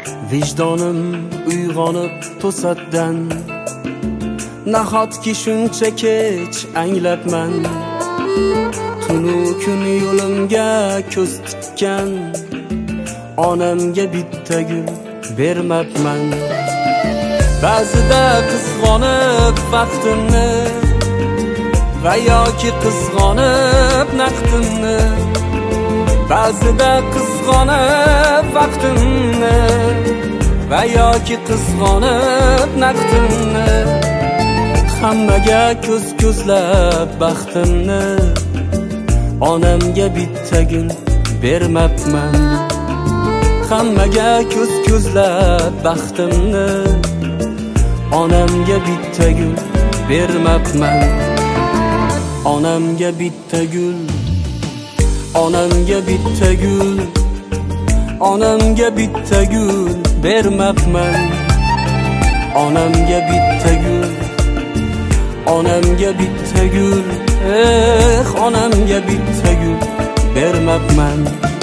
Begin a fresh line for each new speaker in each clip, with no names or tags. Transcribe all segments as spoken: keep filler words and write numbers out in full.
Vicdonim uyg'onib to'satdan, nahotki shuncha kech anglabman. Tunu kun yo'limga ko'z tikkan, onamga bitta gul bermabman. Ba'zida qizg'onib vaqtimni va yoki qizg'onib naqdimni, ba'zida qizg'onib vaqtimni va yoki qizg'onib naqdimni, hammaga ko'z ko'zlab baxtimni, onamga bitta gul bermabman. Hammaga ko'z ko'zlab baxtimni, onamga bitta gul bermabman. Onamga bitta gul, onamga bitta gul, onamga bitta gul bermabman. Onamga bitta gul, onamga bitta gul, eh, onamga bitta gul bermabman.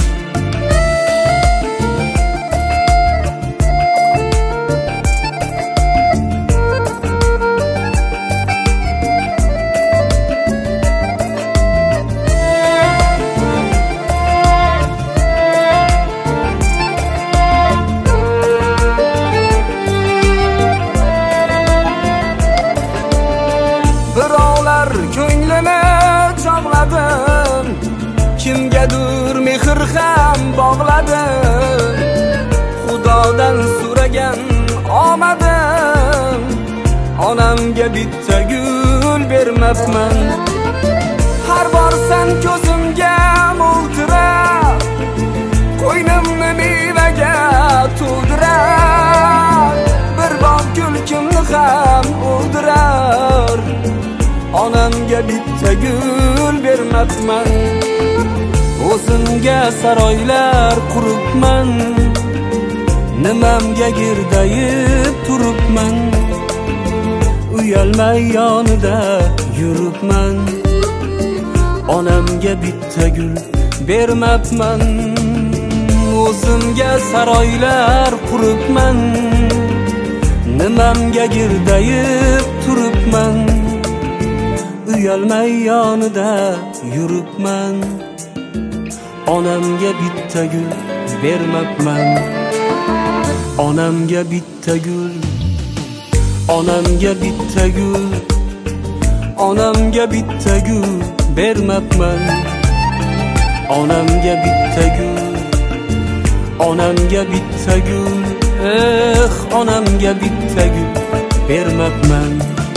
Birovlar ko'nglini chog'ladim, kimgadir mehr ham bog'ladim. Xudodan so'ragan omadim, onamga bitta gul bermabman. Har borsan ko'zimga mo'ltirab, qo'ynimni mevaga to'ldirar. Bir bog' gul kimni ham o'ldirar, onamga bitta gul bermabman. O'zimga saroylar quribman, nimamga girdayib turibman. Uyalmay yonida yuribman, onamga bitta gul bermabman. O'zimga saroylar quribman, nimamga girdayib turibman. Uyalmay yonida yuribman, onamga bitta gul bermabman. Onamga bitta gul, onamga bitta gul, onamga bitta gul bermabman. Onamga bitta gul, onamga bitta gul, eh, onamga bitta gul bermabman.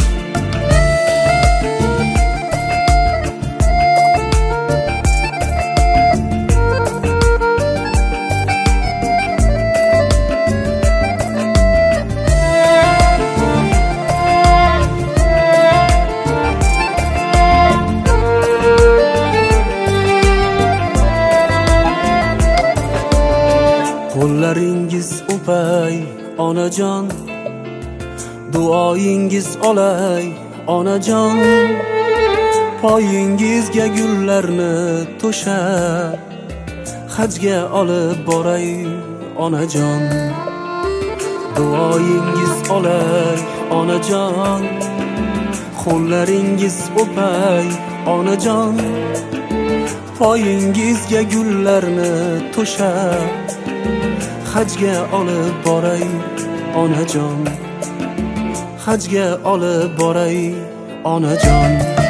Qo'llaringiz o'pay onajon, duoyingiz olay onajon. Poyingizga gullarni to'shab, hajga olib boray onajon. Duoyingiz olay onajon, qo'llaringiz o'pay onajon. Poyingizga gullarni to'shab, hajga olib boray onajon. Hajga olib boray onajon.